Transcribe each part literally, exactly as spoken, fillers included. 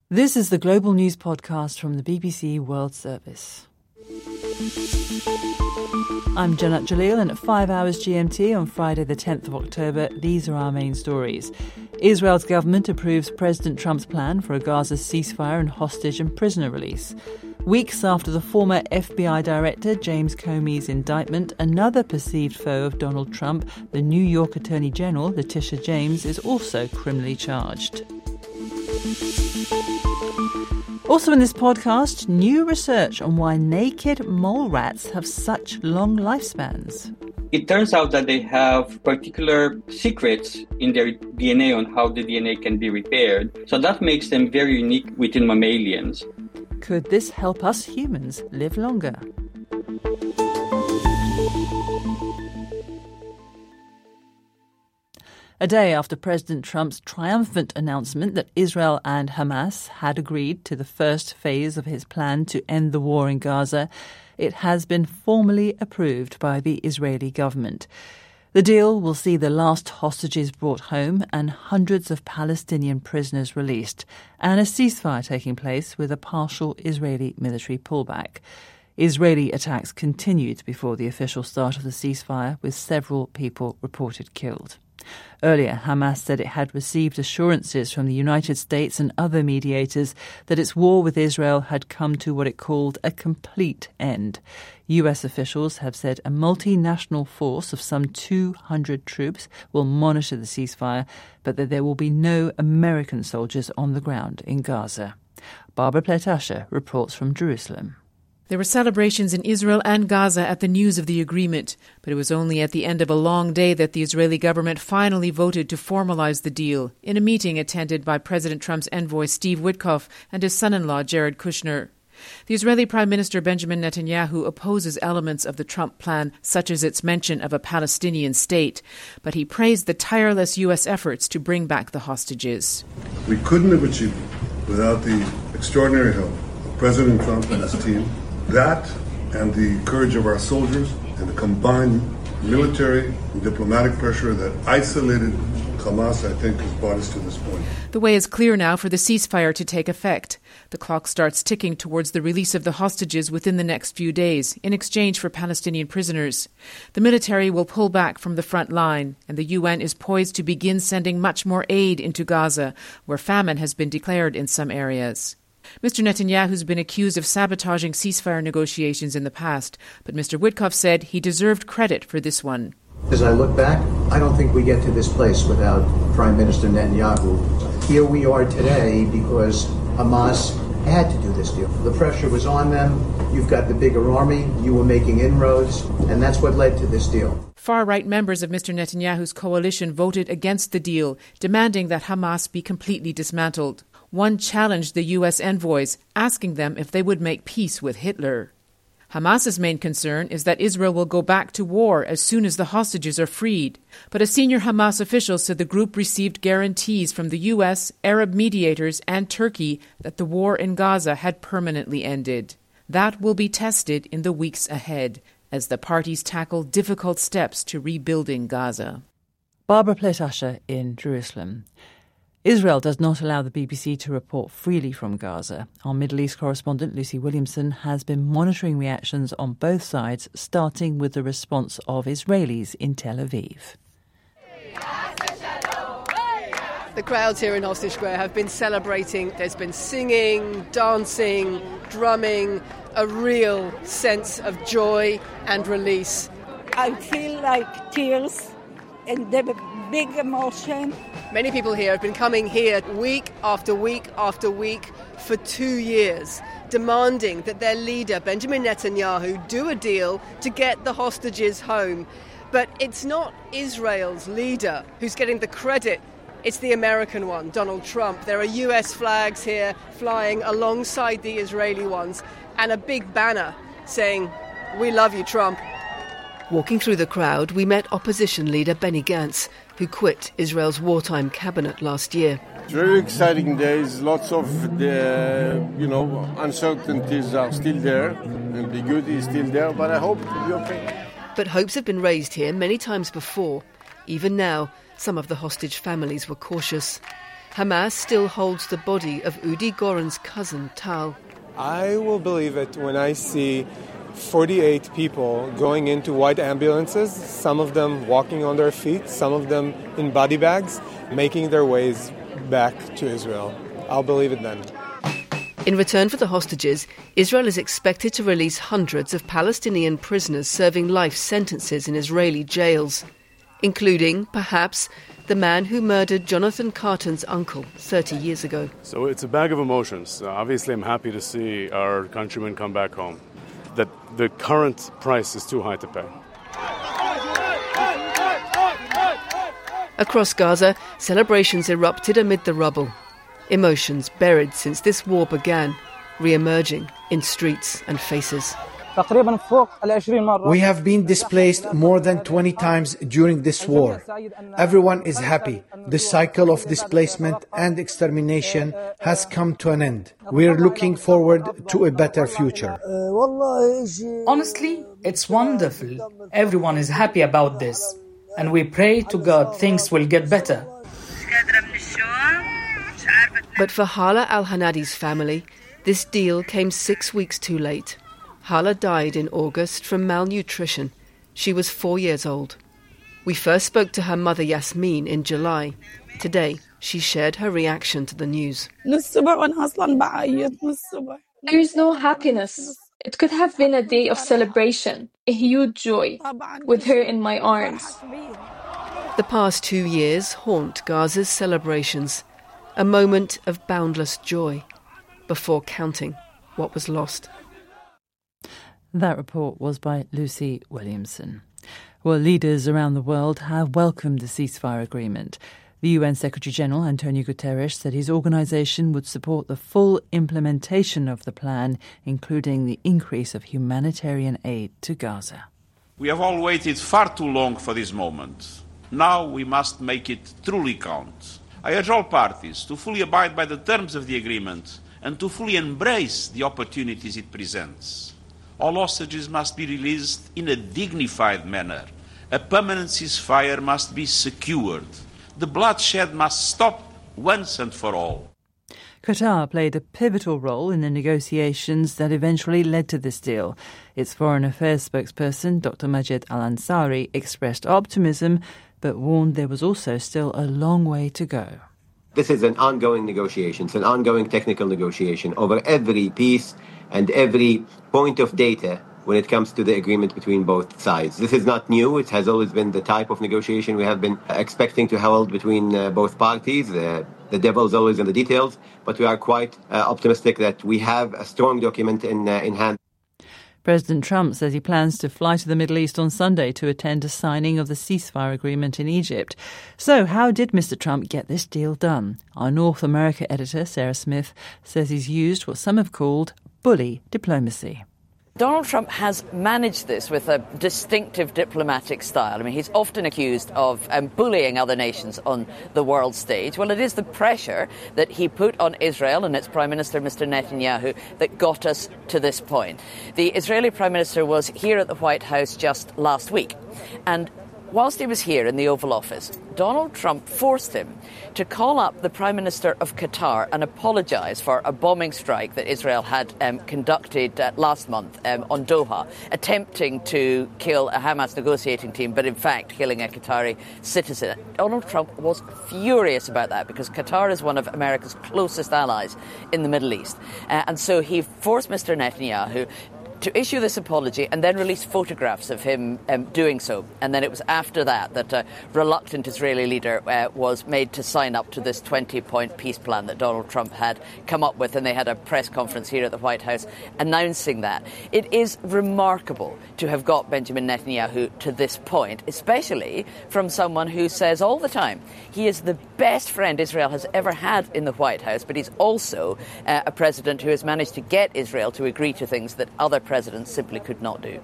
This is the Global News Podcast from the B B C World Service. I'm Janat Jalil, and at five hours G M T on Friday the tenth of October, these are our main stories. Israel's government approves President Trump's plan for a Gaza ceasefire and hostage and prisoner release. Weeks after the former F B I director James Comey's indictment, another perceived foe of Donald Trump, the New York Attorney General Letitia James, is also criminally charged. Also in this podcast, new research on why naked mole rats have such long lifespans. It turns out that they have particular secrets in their D N A on how the D N A can be repaired. So that makes them very unique within mammalians. Could this help us humans live longer? A day after President Trump's triumphant announcement that Israel and Hamas had agreed to the first phase of his plan to end the war in Gaza, it has been formally approved by the Israeli government. The deal will see the last hostages brought home and hundreds of Palestinian prisoners released, and a ceasefire taking place with a partial Israeli military pullback. Israeli attacks continued before the official start of the ceasefire, with several people reported killed. Earlier, Hamas said it had received assurances from the United States and other mediators that its war with Israel had come to what it called a complete end. U S officials have said a multinational force of some two hundred troops will monitor the ceasefire, but that there will be no American soldiers on the ground in Gaza. Barbara Pletasha reports from Jerusalem. There were celebrations in Israel and Gaza at the news of the agreement, but it was only at the end of a long day that the Israeli government finally voted to formalize the deal in a meeting attended by President Trump's envoy Steve Witkoff and his son-in-law Jared Kushner. The Israeli Prime Minister Benjamin Netanyahu opposes elements of the Trump plan, such as its mention of a Palestinian state, but he praised the tireless U S efforts to bring back the hostages. We couldn't have achieved it without the extraordinary help of President Trump and his team. That and the courage of our soldiers and the combined military and diplomatic pressure that isolated Hamas, I think, has brought us to this point. The way is clear now for the ceasefire to take effect. The clock starts ticking towards the release of the hostages within the next few days, in exchange for Palestinian prisoners. The military will pull back from the front line, and the U N is poised to begin sending much more aid into Gaza, where famine has been declared in some areas. Mister Netanyahu's been accused of sabotaging ceasefire negotiations in the past, but Mister Witkoff said he deserved credit for this one. As I look back, I don't think we get to this place without Prime Minister Netanyahu. Here we are today because Hamas had to do this deal. The pressure was on them. You've got the bigger army. You were making inroads, and that's what led to this deal. Far-right members of Mister Netanyahu's coalition voted against the deal, demanding that Hamas be completely dismantled. One challenged the U S envoys, asking them if they would make peace with Hitler. Hamas's main concern is that Israel will go back to war as soon as the hostages are freed. But a senior Hamas official said the group received guarantees from the U S, Arab mediators, and Turkey that the war in Gaza had permanently ended. That will be tested in the weeks ahead as the parties tackle difficult steps to rebuilding Gaza. Barbara Pletasha in Jerusalem. Israel does not allow the B B C to report freely from Gaza. Our Middle East correspondent Lucy Williamson has been monitoring reactions on both sides, starting with the response of Israelis in Tel Aviv. The crowds here in Hostage Square have been celebrating. There's been singing, dancing, drumming, a real sense of joy and release. I feel like tears and the big emotion. Many people here have been coming here week after week after week for two years, demanding that their leader, Benjamin Netanyahu, do a deal to get the hostages home. But it's not Israel's leader who's getting the credit. It's the American one, Donald Trump. There are U S flags here flying alongside the Israeli ones and a big banner saying, "We love you, Trump." Walking through the crowd, we met opposition leader Benny Gantz, who quit Israel's wartime cabinet last year. Very exciting days. Lots of the, you know, uncertainties are still there, and ambiguity is still there, but I hope it will be okay. But hopes have been raised here many times before. Even now, some of the hostage families were cautious. Hamas still holds the body of Udi Goren's cousin, Tal. I will believe it when I see forty-eight people going into white ambulances, some of them walking on their feet, some of them in body bags, making their ways back to Israel. I'll believe it then. In return for the hostages, Israel is expected to release hundreds of Palestinian prisoners serving life sentences in Israeli jails, including, perhaps, the man who murdered Jonathan Carton's uncle thirty years ago. So it's a bag of emotions. Uh, obviously, I'm happy to see our countrymen come back home. That the current price is too high to pay. Across Gaza, celebrations erupted amid the rubble. Emotions buried since this war began, re-emerging in streets and faces. We have been displaced more than twenty times during this war. Everyone is happy. The cycle of displacement and extermination has come to an end. We are looking forward to a better future. Honestly, it's wonderful. Everyone is happy about this. And we pray to God things will get better. But for Hala Al-Hanadi's family, this deal came six weeks too late. Hala died in August from malnutrition. She was four years old. We first spoke to her mother Yasmin in July. Today, she shared her reaction to the news. There is no happiness. It could have been a day of celebration, a huge joy, with her in my arms. The past two years haunt Gaza's celebrations, a moment of boundless joy before counting what was lost. That report was by Lucy Williamson. Well, leaders around the world have welcomed the ceasefire agreement. The U N Secretary-General Antonio Guterres said his organisation would support the full implementation of the plan, including the increase of humanitarian aid to Gaza. We have all waited far too long for this moment. Now we must make it truly count. I urge all parties to fully abide by the terms of the agreement and to fully embrace the opportunities it presents. All hostages must be released in a dignified manner. A permanent ceasefire must be secured. The bloodshed must stop once and for all. Qatar played a pivotal role in the negotiations that eventually led to this deal. Its Foreign Affairs spokesperson, Doctor Majed Al-Ansari, expressed optimism but warned there was also still a long way to go. This is an ongoing negotiation. It's an ongoing technical negotiation over every piece and every point of data when it comes to the agreement between both sides. This is not new. It has always been the type of negotiation we have been expecting to hold between uh, both parties. Uh, the devil is always in the details, but we are quite uh, optimistic that we have a strong document in, uh, in hand. President Trump says he plans to fly to the Middle East on Sunday to attend a signing of the ceasefire agreement in Egypt. So how did Mister Trump get this deal done? Our North America editor, Sarah Smith, says he's used what some have called bully diplomacy. Donald Trump has managed this with a distinctive diplomatic style. I mean, he's often accused of um, bullying other nations on the world stage. Well, it is the pressure that he put on Israel and its Prime Minister, Mister Netanyahu, that got us to this point. The Israeli Prime Minister was here at the White House just last week, and whilst he was here in the Oval Office, Donald Trump forced him to call up the Prime Minister of Qatar and apologise for a bombing strike that Israel had um, conducted uh, last month um, on Doha, attempting to kill a Hamas negotiating team, but in fact killing a Qatari citizen. Donald Trump was furious about that because Qatar is one of America's closest allies in the Middle East. Uh, and so he forced Mister Netanyahu to issue this apology and then release photographs of him um, doing so. And then it was after that that a reluctant Israeli leader uh, was made to sign up to this twenty-point peace plan that Donald Trump had come up with, and they had a press conference here at the White House announcing that. It is remarkable to have got Benjamin Netanyahu to this point, especially from someone who says all the time he is the best friend Israel has ever had in the White House, but he's also uh, a president who has managed to get Israel to agree to things that other presidents simply could not do.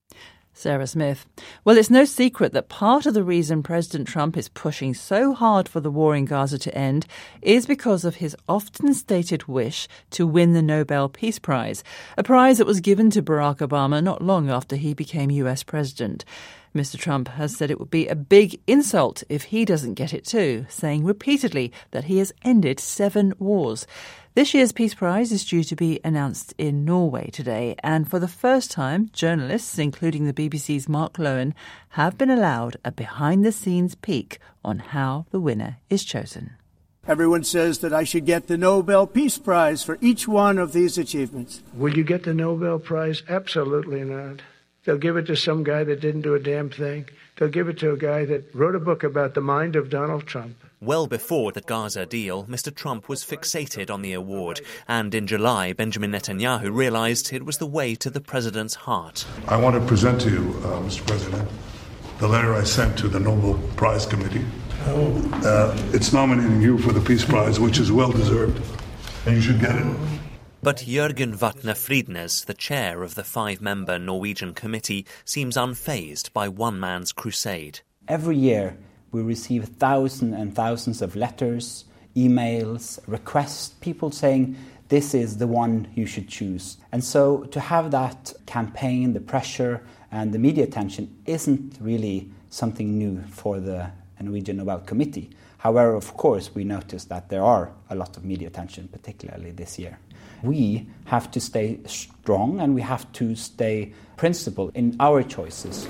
Sarah Smith. Well, it's no secret that part of the reason President Trump is pushing so hard for the war in Gaza to end is because of his often stated wish to win the Nobel Peace Prize, a prize that was given to Barack Obama not long after he became U S president. Mister Trump has said it would be a big insult if he doesn't get it too, saying repeatedly that he has ended seven wars. This year's Peace Prize is due to be announced in Norway today, and for the first time, journalists, including the B B C's Mark Lowen, have been allowed a behind-the-scenes peek on how the winner is chosen. Everyone says that I should get the Nobel Peace Prize for each one of these achievements. Will you get the Nobel Prize? Absolutely not. They'll give it to some guy that didn't do a damn thing. They'll give it to a guy that wrote a book about the mind of Donald Trump. Well before the Gaza deal, Mister Trump was fixated on the award. And in July, Benjamin Netanyahu realised it was the way to the president's heart. I want to present to you, uh, Mister President, the letter I sent to the Nobel Prize Committee. Uh, it's nominating you for the Peace Prize, which is well-deserved, and you should get it. But Jørgen Vatne Friednes, the chair of the five-member Norwegian committee, seems unfazed by one man's crusade. Every year we receive thousands and thousands of letters, emails, requests, people saying this is the one you should choose. And so to have that campaign, the pressure and the media attention isn't really something new for the Norwegian Nobel Committee. However, of course, we notice that there are a lot of media attention, particularly this year. We have to stay strong and we have to stay principled in our choices.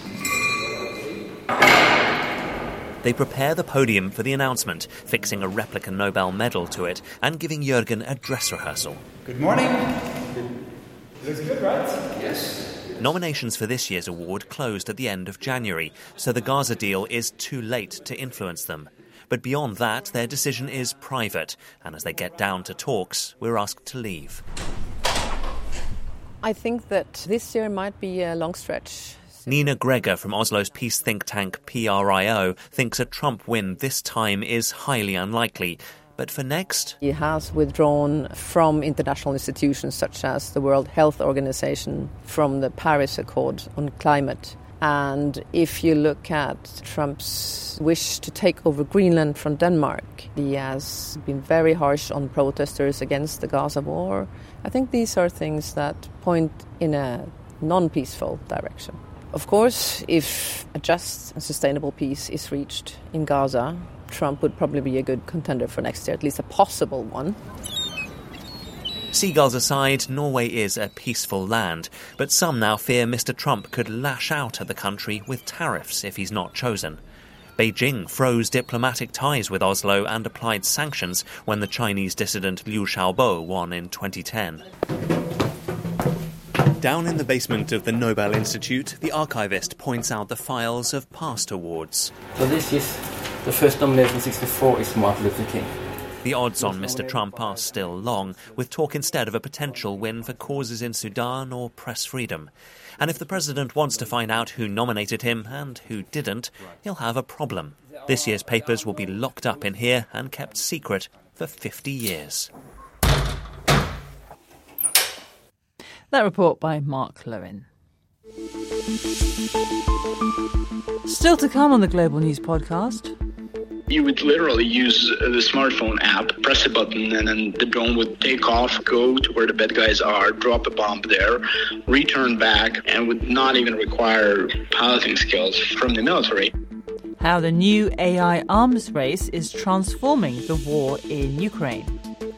They prepare the podium for the announcement, fixing a replica Nobel medal to it and giving Jørgen a dress rehearsal. Good morning. Looks good, right? Yes. Nominations for this year's award closed at the end of January, so the Gaza deal is too late to influence them. But beyond that, their decision is private, and as they get down to talks, we're asked to leave. I think that this year might be a long stretch. Nina Gregor from Oslo's peace think tank P R I O thinks a Trump win this time is highly unlikely. But for next? He has withdrawn from international institutions such as the World Health Organization, from the Paris Accord on climate. And if you look at Trump's wish to take over Greenland from Denmark, he has been very harsh on protesters against the Gaza war. I think these are things that point in a non-peaceful direction. Of course, if a just and sustainable peace is reached in Gaza, Trump would probably be a good contender for next year, at least a possible one. Seagulls aside, Norway is a peaceful land, but some now fear Mister Trump could lash out at the country with tariffs if he's not chosen. Beijing froze diplomatic ties with Oslo and applied sanctions when the Chinese dissident Liu Xiaobo won in twenty ten. Down in the basement of the Nobel Institute, the archivist points out the files of past awards. So this is the first nomination, sixty-four, is Martin Luther King. The odds on Mister Trump are still long, with talk instead of a potential win for causes in Sudan or press freedom. And if the president wants to find out who nominated him and who didn't, he'll have a problem. This year's papers will be locked up in here and kept secret for fifty years. That report by Mark Lowen. Still to come on the Global News Podcast. You would literally use the smartphone app, press a button, and then the drone would take off, go to where the bad guys are, drop a bomb there, return back, and would not even require piloting skills from the military. How the new A I arms race is transforming the war in Ukraine.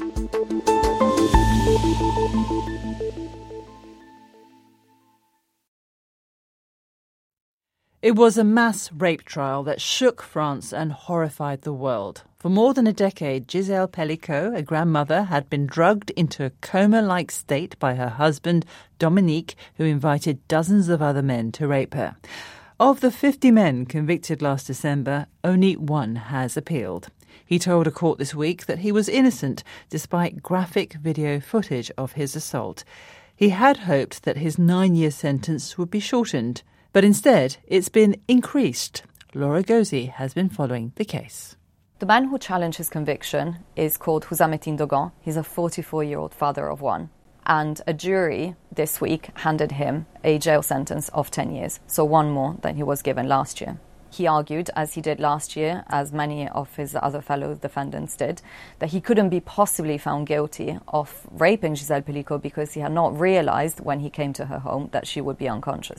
It was a mass rape trial that shook France and horrified the world. For more than a decade, Gisèle Pelicot, a grandmother, had been drugged into a coma-like state by her husband, Dominique, who invited dozens of other men to rape her. Of the fifty men convicted last December, only one has appealed. He told a court this week that he was innocent, despite graphic video footage of his assault. He had hoped that his nine-year sentence would be shortened. But instead, it's been increased. Laura Gozi has been following the case. The man who challenged his conviction is called Housamettin Dogan. He's a forty-four-year-old father of one. And a jury this week handed him a jail sentence of ten years, so one more than he was given last year. He argued, as he did last year, as many of his other fellow defendants did, that he couldn't be possibly found guilty of raping Gisèle Pelicot because he had not realized when he came to her home that she would be unconscious.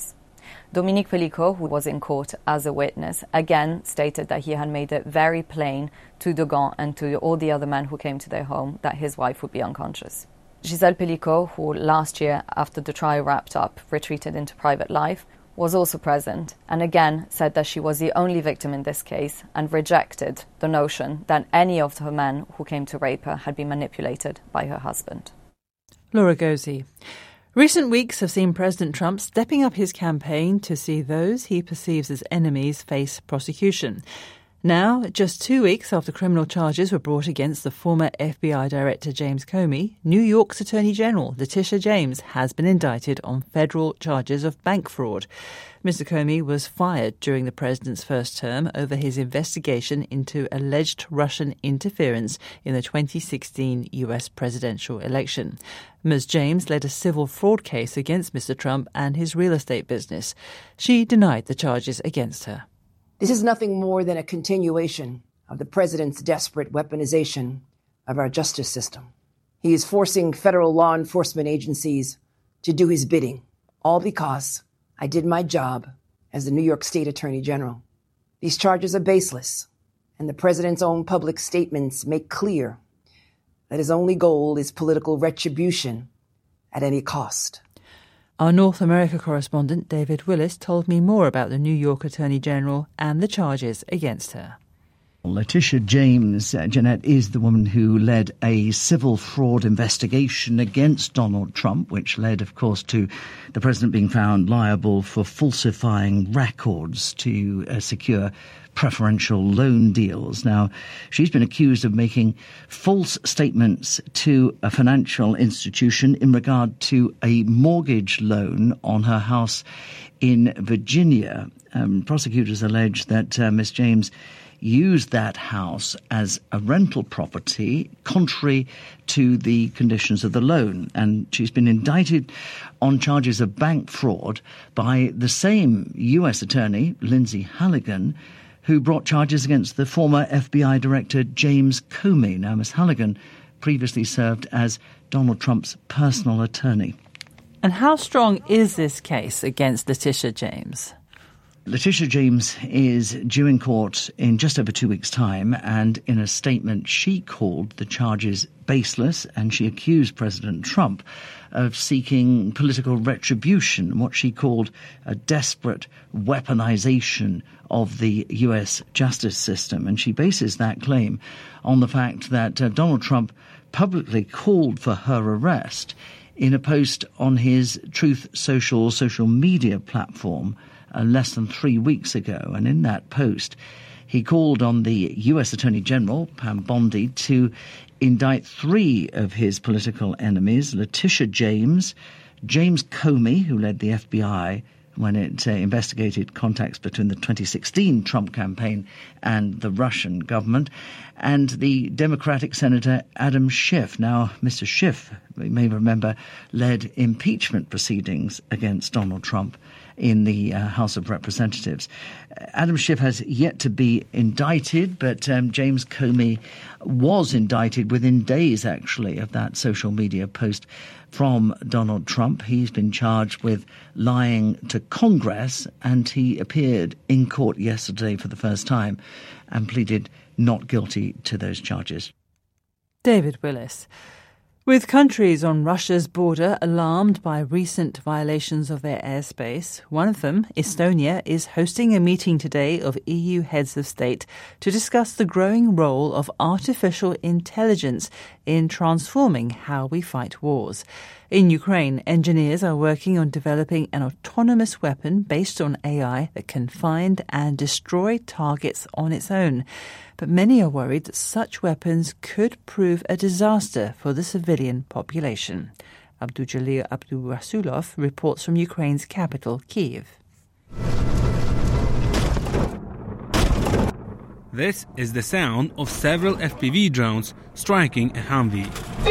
Dominique Pellicot, who was in court as a witness, again stated that he had made it very plain to Dogon and to all the other men who came to their home that his wife would be unconscious. Gisèle Pellicot, who last year, after the trial wrapped up, retreated into private life, was also present and again said that she was the only victim in this case and rejected the notion that any of her men who came to rape her had been manipulated by her husband. Laura Gozzi. Recent weeks have seen President Trump stepping up his campaign to see those he perceives as enemies face prosecution. Now, just two weeks after criminal charges were brought against the former F B I Director James Comey, New York's Attorney General Letitia James has been indicted on federal charges of bank fraud. Mister Comey was fired during the president's first term over his investigation into alleged Russian interference in the twenty sixteen U S presidential election. Miz James led a civil fraud case against Mister Trump and his real estate business. She denied the charges against her. This is nothing more than a continuation of the president's desperate weaponization of our justice system. He is forcing federal law enforcement agencies to do his bidding, all because I did my job as the New York State Attorney General. These charges are baseless, and the president's own public statements make clear that his only goal is political retribution at any cost. Our North America correspondent, David Willis, told me more about the New York Attorney General and the charges against her. Letitia James, uh, Jeanette, is the woman who led a civil fraud investigation against Donald Trump, which led, of course, to the president being found liable for falsifying records to uh, secure preferential loan deals. Now, she's been accused of making false statements to a financial institution in regard to a mortgage loan on her house in Virginia. Um, prosecutors allege that uh, Miss James used that house as a rental property contrary to the conditions of the loan. And she's been indicted on charges of bank fraud by the same U S attorney, Lindsay Halligan, who brought charges against the former F B I Director James Comey. Now, Miss Halligan previously served as Donald Trump's personal attorney. And how strong is this case against Letitia James? Letitia James is due in court in just over two weeks' time, and in a statement she called the charges baseless, and she accused President Trump of seeking political retribution, what she called a desperate weaponization of the U S justice system. And she bases that claim on the fact that uh, Donald Trump publicly called for her arrest in a post on his Truth Social social media platform uh, less than three weeks ago. And in that post, he called on the U S Attorney General, Pam Bondi, to indict three of his political enemies, Letitia James, James Comey, who led the F B I when it uh, investigated contacts between the twenty sixteen Trump campaign and the Russian government, and the Democratic Senator Adam Schiff. Now, Mister Schiff, you may remember, led impeachment proceedings against Donald Trump in the uh, House of Representatives. Adam Schiff has yet to be indicted, but um, James Comey was indicted within days, actually, of that social media post from Donald Trump. He's been charged with lying to Congress, and he appeared in court yesterday for the first time and pleaded not guilty to those charges. David Willis. With countries on Russia's border alarmed by recent violations of their airspace, one of them, Estonia, is hosting a meeting today of E U heads of state to discuss the growing role of artificial intelligence in transforming how we fight wars. In Ukraine, engineers are working on developing an autonomous weapon based on A I that can find and destroy targets on its own. But many are worried that such weapons could prove a disaster for the civilian population. Abdujalil Abdurasulov reports from Ukraine's capital, Kyiv. This is the sound of several F P V drones striking a Humvee.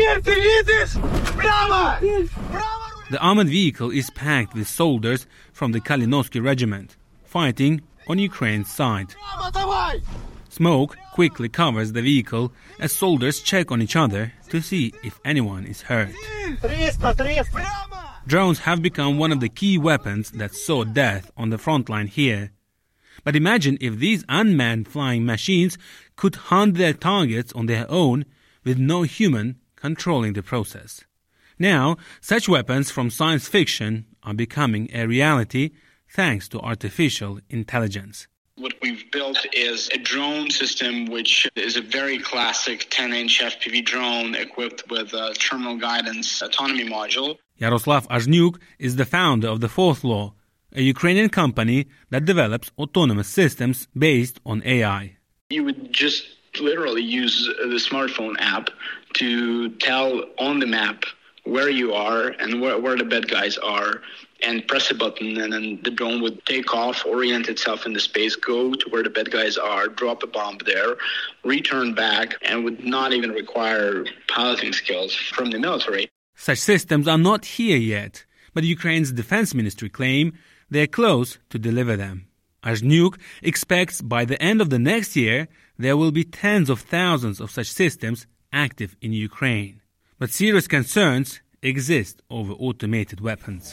The armored vehicle is packed with soldiers from the Kalinovsky regiment, fighting on Ukraine's side. Smoke quickly covers the vehicle as soldiers check on each other to see if anyone is hurt. Drones have become one of the key weapons that saw death on the front line here. But imagine if these unmanned flying machines could hunt their targets on their own with no human controlling the process. Now, such weapons from science fiction are becoming a reality thanks to artificial intelligence. What we've built is a drone system, which is a very classic ten-inch F P V drone equipped with a terminal guidance autonomy module. Yaroslav Azhnyuk is the founder of the Fourth Law, a Ukrainian company that develops autonomous systems based on A I. You would just literally use the smartphone app to tell on the map where you are and where, where the bad guys are, and press a button, and then the drone would take off, orient itself in the space, go to where the bad guys are, drop a bomb there, return back, and would not even require piloting skills from the military. Such systems are not here yet, but Ukraine's defense ministry claim they're close to deliver them. Azhnyuk expects by the end of the next year there will be tens of thousands of such systems active in Ukraine. But serious concerns exist over automated weapons.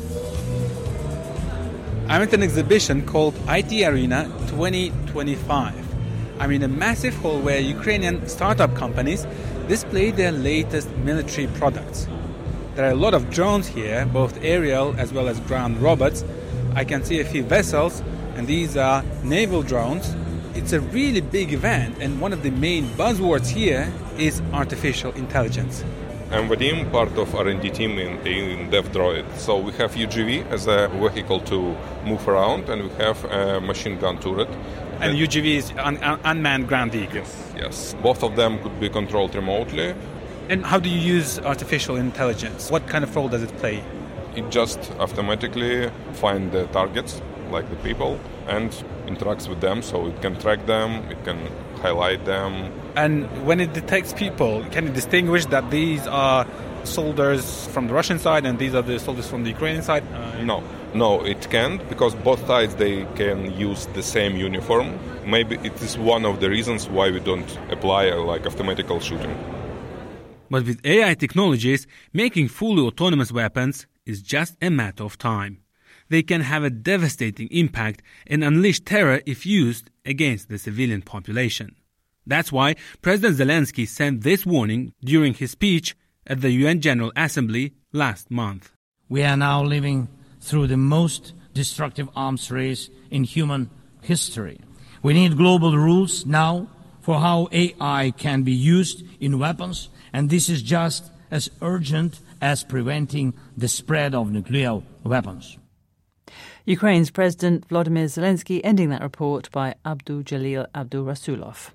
I'm at an exhibition called I T Arena twenty twenty-five. I'm in a massive hall where Ukrainian startup companies display their latest military products. There are a lot of drones here, both aerial as well as ground robots. I can see a few vessels, and these are naval drones. It's a really big event, and one of the main buzzwords here is artificial intelligence. I'm Vadim, part of R and D team in, in DevDroid. So we have U G V as a vehicle to move around, and we have a machine gun turret. And, and U G V is un- un- unmanned ground vehicle. Yes, yes. Both of them could be controlled remotely. And how do you use artificial intelligence? What kind of role does it play? It just automatically finds the targets, like the people, and interacts with them, so it can track them, it can highlight them. And when it detects people, can it distinguish that these are soldiers from the Russian side and these are the soldiers from the Ukrainian side? Uh, no, no, it can't, because both sides, they can use the same uniform. Maybe it is one of the reasons why we don't apply uh, like automatical shooting. But with A I technologies, making fully autonomous weapons is just a matter of time. They can have a devastating impact and unleash terror if used against the civilian population. That's why President Zelensky sent this warning during his speech at the U N General Assembly last month. We are now living through the most destructive arms race in human history. We need global rules now for how A I can be used in weapons, and this is just as urgent as preventing the spread of nuclear weapons. Ukraine's President Volodymyr Zelensky ending that report by Abdul Jalil Abdul Rasulov.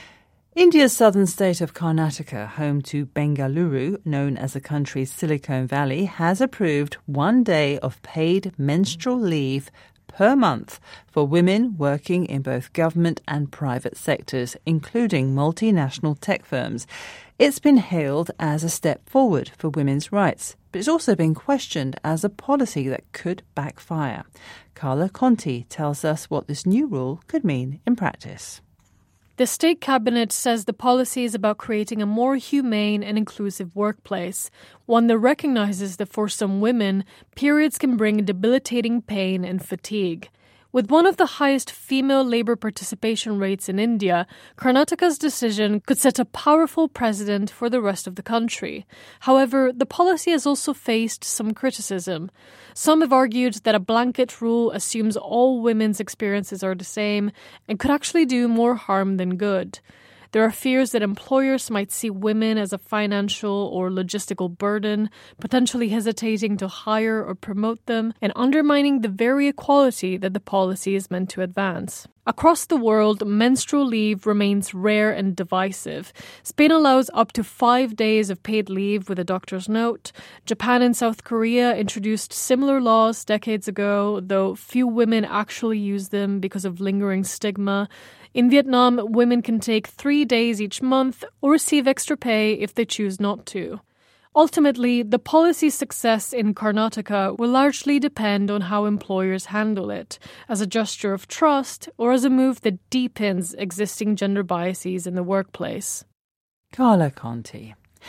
India's southern state of Karnataka, home to Bengaluru, known as the country's Silicon Valley, has approved one day of paid menstrual leave per month for women working in both government and private sectors, including multinational tech firms. It's been hailed as a step forward for women's rights, but it's also been questioned as a policy that could backfire. Carla Conti tells us what this new rule could mean in practice. The state cabinet says the policy is about creating a more humane and inclusive workplace, one that recognizes that for some women, periods can bring debilitating pain and fatigue. With one of the highest female labor participation rates in India, Karnataka's decision could set a powerful precedent for the rest of the country. However, the policy has also faced some criticism. Some have argued that a blanket rule assumes all women's experiences are the same and could actually do more harm than good. There are fears that employers might see women as a financial or logistical burden, potentially hesitating to hire or promote them, and undermining the very equality that the policy is meant to advance. Across the world, menstrual leave remains rare and divisive. Spain allows up to five days of paid leave with a doctor's note. Japan and South Korea introduced similar laws decades ago, though few women actually use them because of lingering stigma. In Vietnam, women can take three days each month or receive extra pay if they choose not to. Ultimately, the policy's success in Karnataka will largely depend on how employers handle it, as a gesture of trust or as a move that deepens existing gender biases in the workplace. Carla Conti. The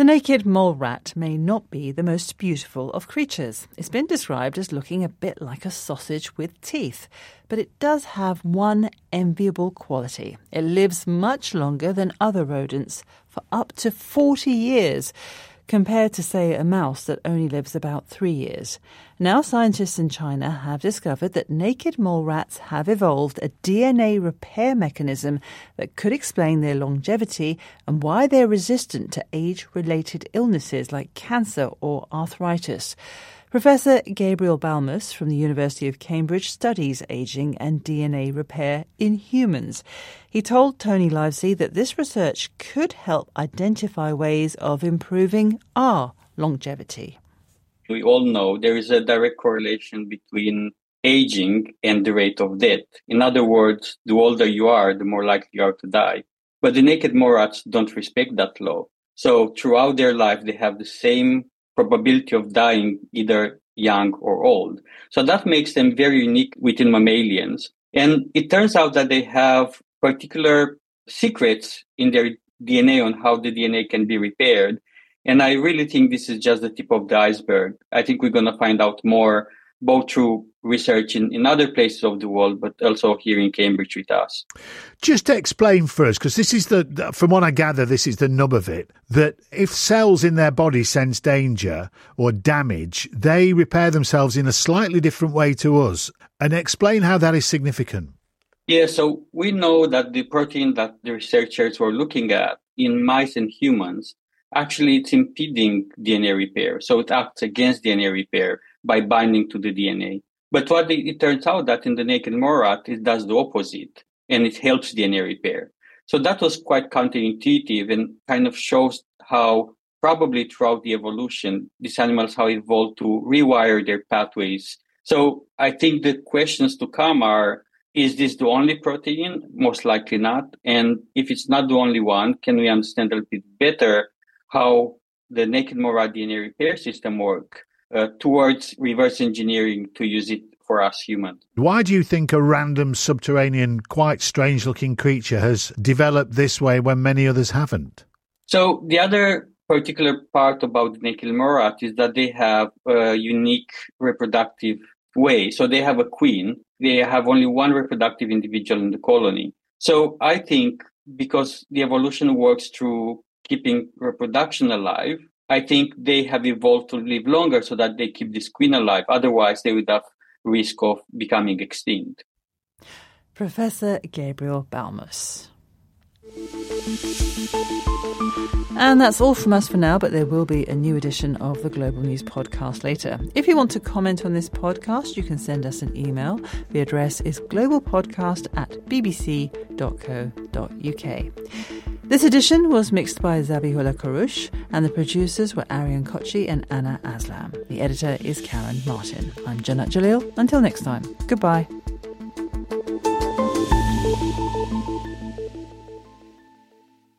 The naked mole rat may not be the most beautiful of creatures. It's been described as looking a bit like a sausage with teeth. But it does have one enviable quality. It lives much longer than other rodents, for up to forty years, compared to, say, a mouse that only lives about three years. Now scientists in China have discovered that naked mole rats have evolved a D N A repair mechanism that could explain their longevity and why they're resistant to age-related illnesses like cancer or arthritis. Professor Gabriel Balmus from the University of Cambridge studies ageing and D N A repair in humans. He told Tony Livesey that this research could help identify ways of improving our longevity. We all know there is a direct correlation between aging and the rate of death. In other words, the older you are, the more likely you are to die. But the naked mole rats don't respect that law. So throughout their life, they have the same probability of dying either young or old. So that makes them very unique within mammalians. And it turns out that they have particular secrets in their D N A on how the D N A can be repaired. And I really think this is just the tip of the iceberg. I think we're going to find out more, both through research in, in other places of the world, but also here in Cambridge with us. Just to explain first, because this is the, from what I gather, this is the nub of it, that if cells in their body sense danger or damage, they repair themselves in a slightly different way to us. And explain how that is significant. Yeah, so we know that the protein that the researchers were looking at in mice and humans, actually it's impeding D N A repair. So it acts against D N A repair by binding to the D N A. But what it, it turns out that in the naked mole rat, it does the opposite, and it helps D N A repair. So that was quite counterintuitive and kind of shows how probably throughout the evolution, these animals have evolved to rewire their pathways. So I think the questions to come are, is this the only protein? Most likely not. And if it's not the only one, can we understand a little bit better how the naked mole rat D N A repair system work uh, towards reverse engineering to use it for us humans? Why do you think a random subterranean, quite strange-looking creature has developed this way when many others haven't? So the other particular part about the naked mole rat is that they have a unique reproductive way. So they have a queen. They have only one reproductive individual in the colony. So I think because the evolution works through keeping reproduction alive, I think they have evolved to live longer so that they keep this queen alive. Otherwise, they would have risk of becoming extinct. Professor Gabriel Balmus. And that's all from us for now, but there will be a new edition of the Global News podcast later. If you want to comment on this podcast, you can send us an email. The address is globalpodcast at bbc dot co dot uk. This edition was mixed by Zabihullah Karush, and the producers were Arian Kochi and Anna Aslam. The editor is Karen Martin. I'm Janat Jalil. Until next time, goodbye.